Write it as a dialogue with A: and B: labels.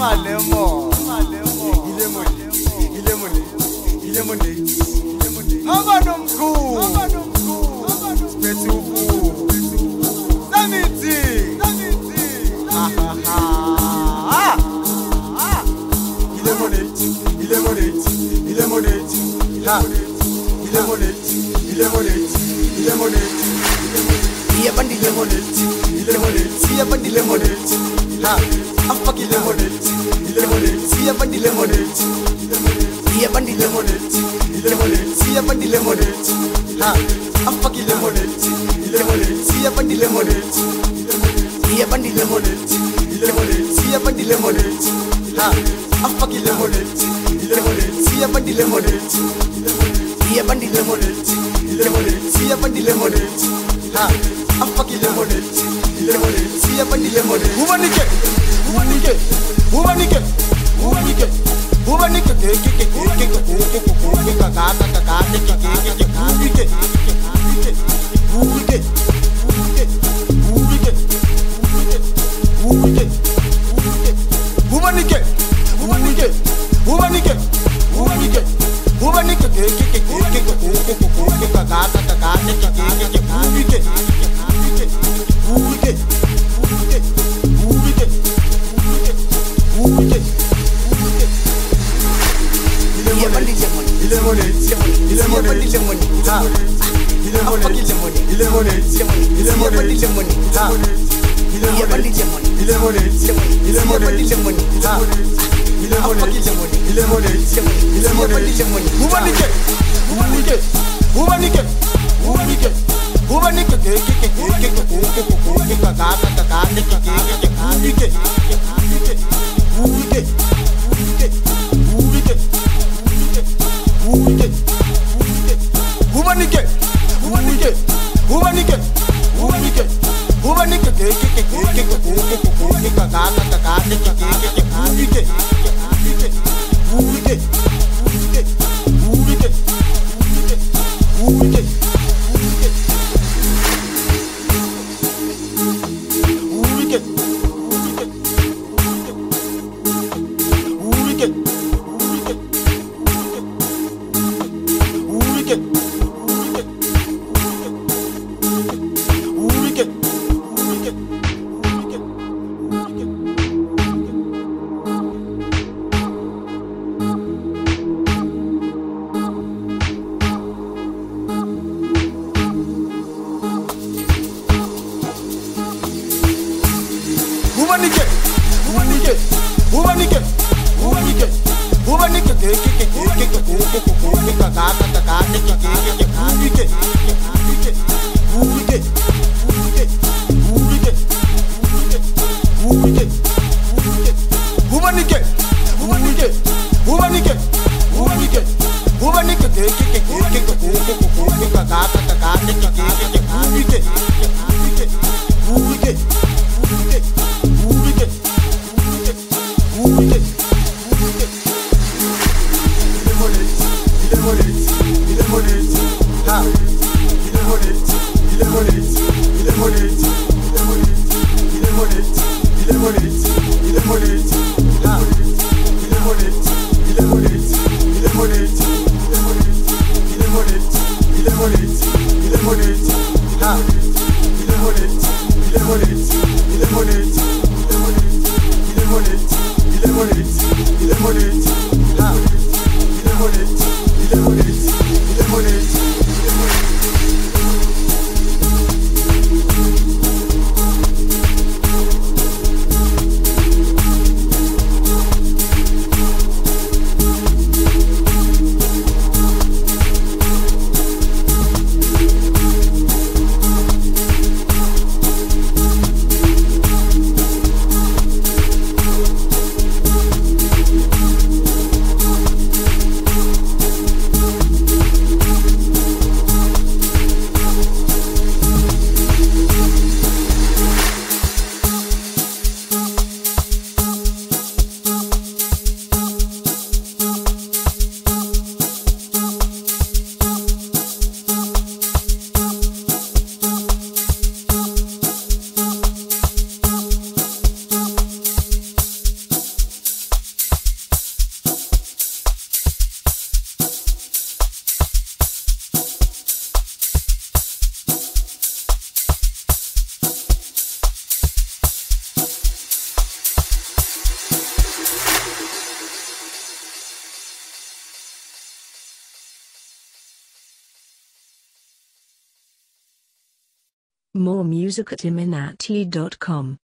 A: Angalemo. Ilemone. Abantu mkhulu. Siphethe ubu. Samithi. Ilemonade. Ha. Ilemonade. Yeah, bandi lemonade. Yeah, bandi lemonade. Ha. I fuck lemonade. Yeah, bandi lemonade. Yeah, bandi lemonade. Yeah, bandi lemonade. Ha. I fuck lemonade. Yeah, bandi lemonade. Yeah, bandi lemonade. Yeah, bandi lemonade. Ha. I fuck lemonade. Yeah, bandi lemonade. Yeah, bandi lemonade. Yeah, bandi lemonade. Ha. I fuck lemonade. Yeah, bandi lemonade.
B: More music at iminati.com.